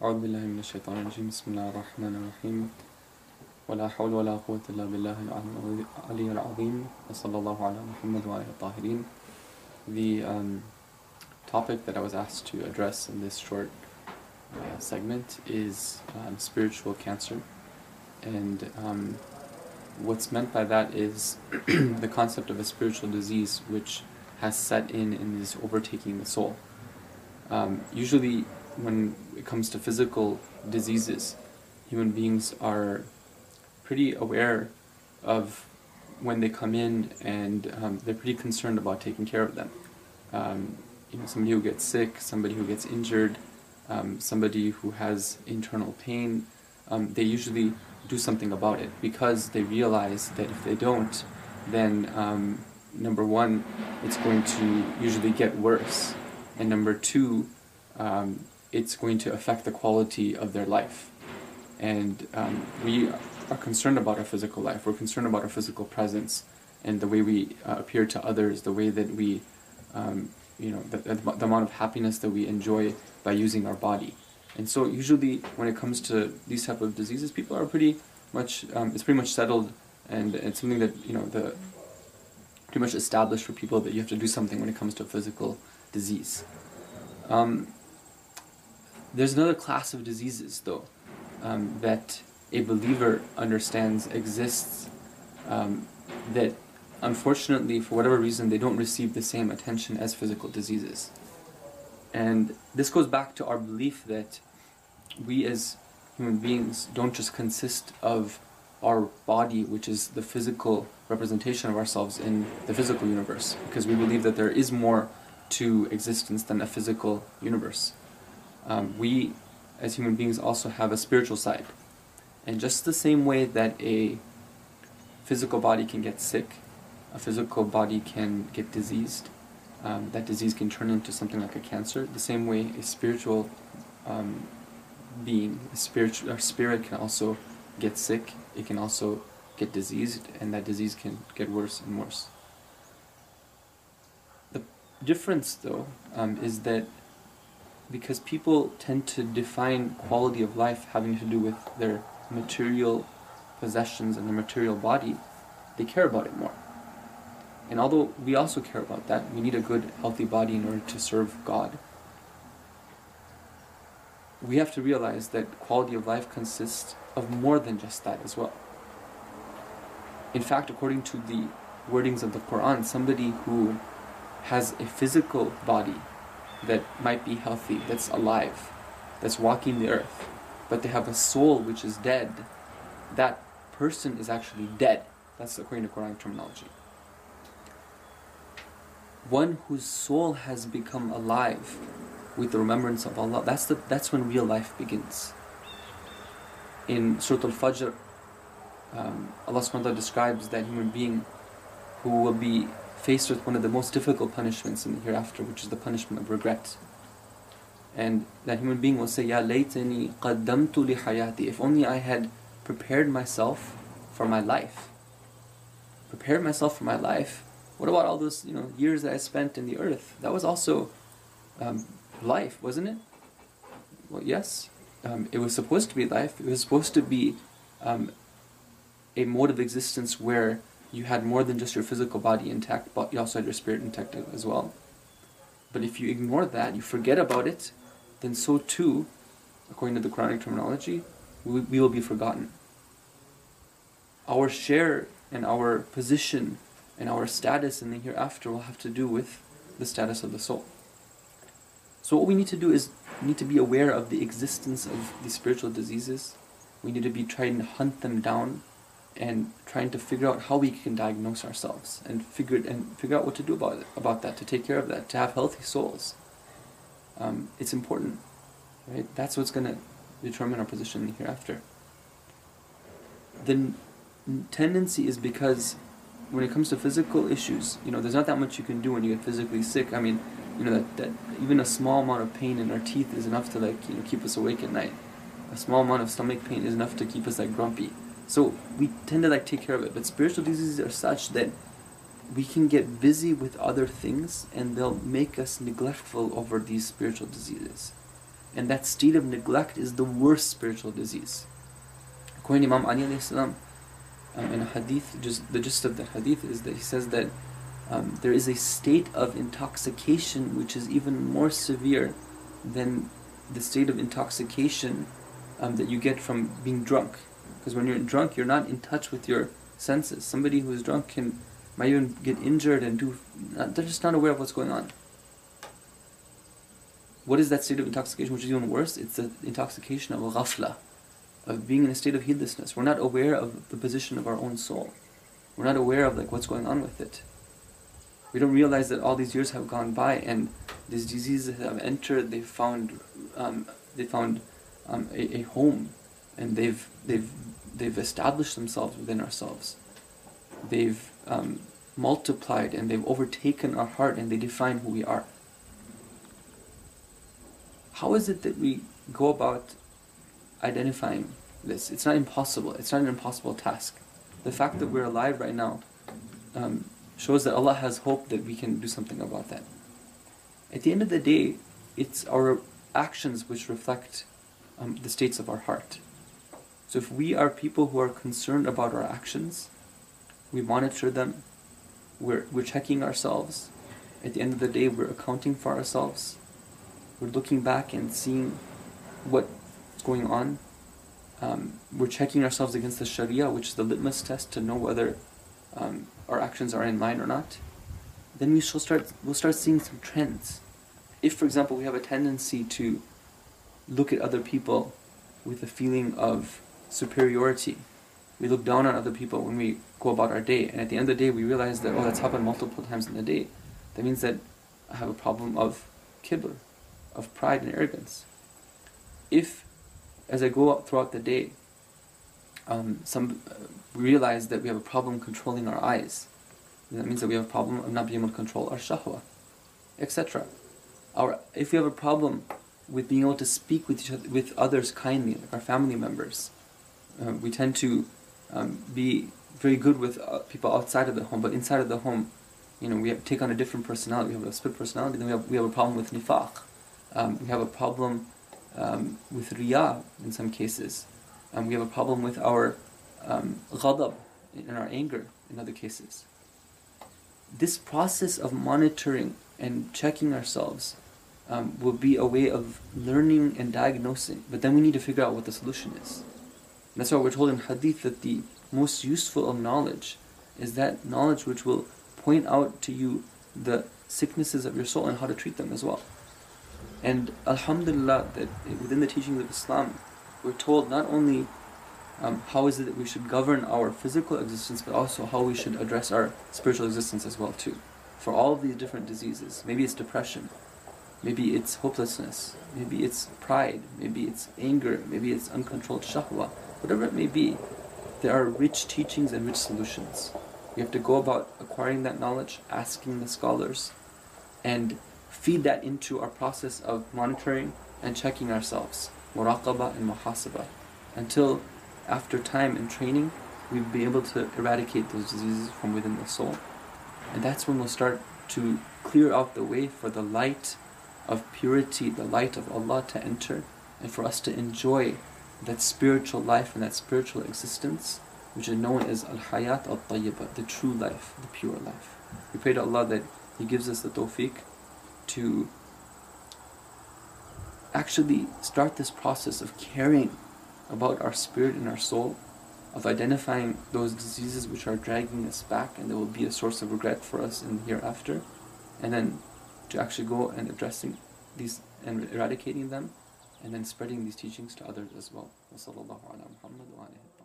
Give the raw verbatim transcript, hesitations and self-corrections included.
أعوذ بالله من الشيطان الرجيم بسم الله الرحمن الرحيم ولا حول ولا قوة إلا بالله العلي العظيم وصلى الله على محمد وعلى الطاهرين. The um, topic that I was asked to address in this short uh, segment is um, spiritual cancer, and um, what's meant by that is the concept of a spiritual disease which has set in and is overtaking the soul. Um, usually when it comes to physical diseases, human beings are pretty aware of when they come in, and um, they're pretty concerned about taking care of them. Um, you know, somebody who gets sick, somebody who gets injured, um, somebody who has internal pain, um, they usually do something about it because they realize that if they don't, then um, number one, it's going to usually get worse, and number two, um, it's going to affect the quality of their life. And um, we are concerned about our physical life. We're concerned about our physical presence and the way we uh, appear to others, the way that we, um, you know, the, the amount of happiness that we enjoy by using our body. And so usually when it comes to these type of diseases, people are pretty much, um, it's pretty much settled, and it's something that, you know, the pretty much established for people that you have to do something when it comes to a physical disease. Um, there's another class of diseases though, um, that a believer understands exists, um, that unfortunately for whatever reason they don't receive the same attention as physical diseases. And this goes back to our belief that we as human beings don't just consist of our body, which is the physical representation of ourselves in the physical universe, because we believe that there is more to existence than a physical universe. Um, we as human beings also have a spiritual side. And just the same way that a physical body can get sick, a physical body can get diseased, um, that disease can turn into something like a cancer, the same way a spiritual um, being, a spiritual, our spirit can also get sick, it can also get diseased, and that disease can get worse and worse. The difference though um, is that because people tend to define quality of life having to do with their material possessions and their material body, they care about it more. And although we also care about that, we need a good, healthy body in order to serve God, we have to realize that quality of life consists of more than just that as well. In fact, according to the wordings of the Quran, somebody who has a physical body that might be healthy, that's alive, that's walking the earth, but they have a soul which is dead, that person is actually dead. That's according to Quranic terminology. One whose soul has become alive with the remembrance of Allah, that's the that's when real life begins. In Surah Al-Fajr, um, Allah subhanahu wa ta'ala describes that human being who will be faced with one of the most difficult punishments in the hereafter, which is the punishment of regret. And that human being will say, Ya laytani qaddamtu li hayati, if only I had prepared myself for my life. Prepared myself for my life? What about all those, you know, years that I spent in the earth? That was also um, life, wasn't it? Well, yes. Um, it was supposed to be life. It was supposed to be um, a mode of existence where you had more than just your physical body intact, but you also had your spirit intact as well. But if you ignore that, you forget about it, then so too, according to the Quranic terminology, we, we will be forgotten. Our share and our position and our status in the hereafter will have to do with the status of the soul. So what we need to do is, we need to be aware of the existence of these spiritual diseases. We need to be trying to hunt them down and trying to figure out how we can diagnose ourselves and figure and figure out what to do about it, about that, to take care of that, to have healthy souls. Um, it's important, right? That's what's going to determine our position in the hereafter. The n- tendency is because when it comes to physical issues, you know, there's not that much you can do when you get physically sick. I mean, you know, that, that even a small amount of pain in our teeth is enough to, like, you know, keep us awake at night. A small amount of stomach pain is enough to keep us, like, grumpy. So we tend to like take care of it, but spiritual diseases are such that we can get busy with other things and they'll make us neglectful over these spiritual diseases. And that state of neglect is the worst spiritual disease. According to Imam Ali alayhi salam, um, in a hadith, just the gist of the hadith is that he says that um, there is a state of intoxication which is even more severe than the state of intoxication um, that you get from being drunk. Because when you're drunk, you're not in touch with your senses. Somebody who is drunk can might even get injured and do. Not, they're just not aware of what's going on. What is that state of intoxication which is even worse? It's the intoxication of ghafla, of being in a state of heedlessness. We're not aware of the position of our own soul. We're not aware of like what's going on with it. We don't realize that all these years have gone by and these diseases have entered. They've found, um, they found um, a, a home, and they've they've they've established themselves within ourselves. They've um, multiplied and they've overtaken our heart, and they define who we are. How is it that we go about identifying this? It's not impossible. It's not an impossible task. The fact that we're alive right now um, shows that Allah has hope that we can do something about that. At the end of the day, it's our actions which reflect um, the states of our heart. So if we are people who are concerned about our actions, we monitor them, we're, we're checking ourselves. At the end of the day, we're accounting for ourselves. We're looking back and seeing what's going on. Um, we're checking ourselves against the Sharia, which is the litmus test to know whether um, our actions are in line or not. Then we shall start. We'll start seeing some trends. If, for example, we have a tendency to look at other people with a feeling of superiority, we look down on other people when we go about our day, and at the end of the day, we realize that oh, that's happened multiple times in the day. That means that I have a problem of kibr, of pride and arrogance. If, as I go out throughout the day, um, some uh, we realize that we have a problem controlling our eyes, that means that we have a problem of not being able to control our shahwa, et cetera. Our if we have a problem with being able to speak with each other, with others kindly, like our family members, uh, we tend to um, be very good with uh, people outside of the home, but inside of the home, you know, we have, take on a different personality. We have a split personality. Then we have we have a problem with nifaq. Um, we have a problem um, with riyah in some cases. Um, we have a problem with our um, ghadab, in our anger in other cases. This process of monitoring and checking ourselves um, will be a way of learning and diagnosing, but then we need to figure out what the solution is. And that's why we're told in hadith that the most useful of knowledge is that knowledge which will point out to you the sicknesses of your soul and how to treat them as well. And alhamdulillah, that within the teachings of Islam, we're told not only um, how is it that we should govern our physical existence, but also how we should address our spiritual existence as well too. For all of these different diseases, maybe it's depression, maybe it's hopelessness, maybe it's pride, maybe it's anger, maybe it's uncontrolled shahwa, whatever it may be, there are rich teachings and rich solutions. We have to go about acquiring that knowledge, asking the scholars, and feed that into our process of monitoring and checking ourselves, muraqabah and muhasabah, until after time and training, we'll be able to eradicate those diseases from within the soul. And that's when we'll start to clear out the way for the light of purity, the light of Allah to enter, and for us to enjoy that spiritual life and that spiritual existence, which is known as al-hayat al-tayyibah, the true life, the pure life. We pray to Allah that He gives us the tawfiq to actually start this process of caring about our spirit and our soul, of identifying those diseases which are dragging us back and that will be a source of regret for us in the hereafter, and then to actually go and addressing these and eradicating them, and then spreading these teachings to others as well. Wa sallallahu ala Muhammad wa alihi.